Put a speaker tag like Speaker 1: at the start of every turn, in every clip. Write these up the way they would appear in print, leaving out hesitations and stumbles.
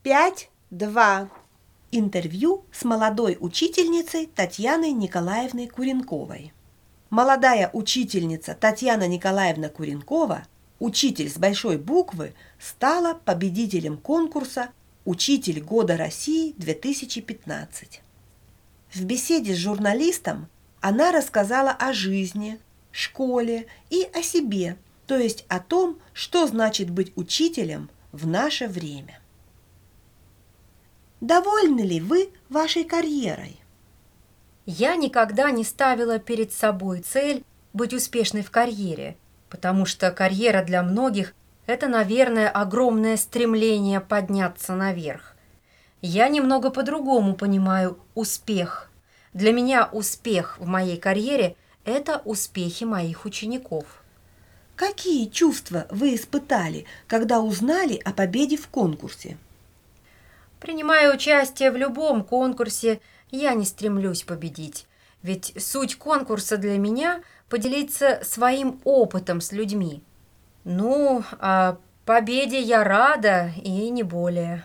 Speaker 1: 5.2. Интервью с молодой учительницей Татьяной Николаевной Куренковой. Молодая учительница Татьяна Николаевна Куренкова, учитель с большой буквы, стала победителем конкурса «Учитель года России-2015». В беседе с журналистом она рассказала о жизни, школе и о себе, то есть о том, что значит быть учителем в наше время. Довольны ли вы вашей карьерой?
Speaker 2: Я никогда не ставила перед собой цель быть успешной в карьере, потому что карьера для многих – это, наверное, огромное стремление подняться наверх. Я немного по-другому понимаю успех. Для меня успех в моей карьере – это успехи моих учеников.
Speaker 1: Какие чувства вы испытали, когда узнали о победе в конкурсе?
Speaker 2: Принимая участие в любом конкурсе, я не стремлюсь победить, ведь суть конкурса для меня – поделиться своим опытом с людьми. Ну, о победе я рада и не более.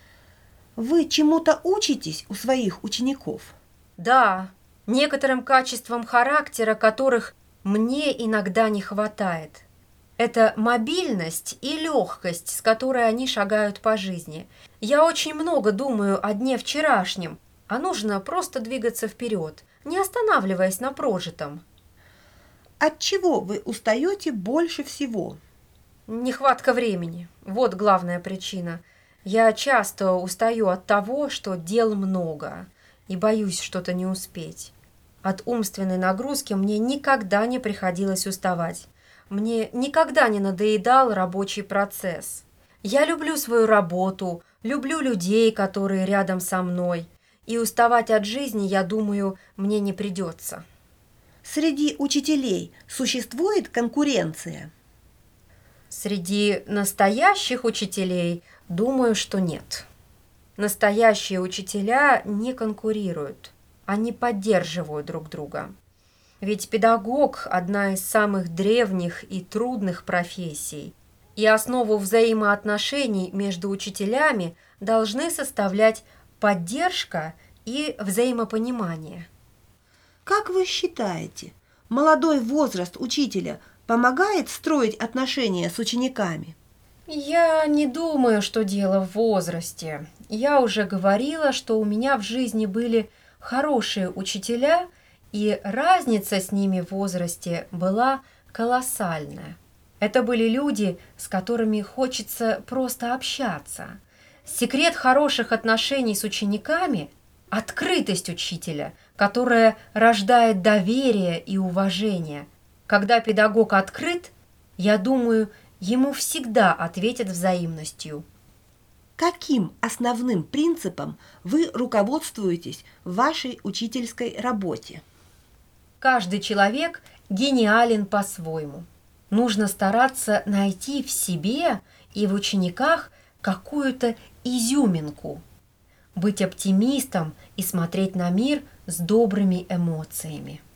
Speaker 1: Вы чему-то учитесь у своих учеников?
Speaker 2: Да, некоторым качествам характера, которых мне иногда не хватает. Это мобильность и легкость, с которой они шагают по жизни. Я очень много думаю о дне вчерашнем, а нужно просто двигаться вперед, не останавливаясь на прожитом.
Speaker 1: От чего вы устаете больше всего?
Speaker 2: Нехватка времени. Вот главная причина. Я часто устаю от того, что дел много, и боюсь что-то не успеть. От умственной нагрузки мне никогда не приходилось уставать. Мне никогда не надоедал рабочий процесс. Я люблю свою работу, люблю людей, которые рядом со мной. И уставать от жизни, я думаю, мне не придется.
Speaker 1: Среди учителей существует конкуренция?
Speaker 2: Среди настоящих учителей, думаю, что нет. Настоящие учителя не конкурируют, они поддерживают друг друга. Ведь педагог – одна из самых древних и трудных профессий, и основу взаимоотношений между учителями должны составлять поддержка и взаимопонимание.
Speaker 1: Как вы считаете, молодой возраст учителя помогает строить отношения с учениками?
Speaker 2: Я не думаю, что дело в возрасте. Я уже говорила, что у меня в жизни были хорошие учителя, и разница с ними в возрасте была колоссальная. Это были люди, с которыми хочется просто общаться. Секрет хороших отношений с учениками – открытость учителя, которая рождает доверие и уважение. Когда педагог открыт, я думаю, ему всегда ответят взаимностью.
Speaker 1: Каким основным принципом вы руководствуетесь в вашей учительской работе?
Speaker 2: Каждый человек гениален по-своему. Нужно стараться найти в себе и в учениках какую-то изюминку. Быть оптимистом и смотреть на мир с добрыми эмоциями.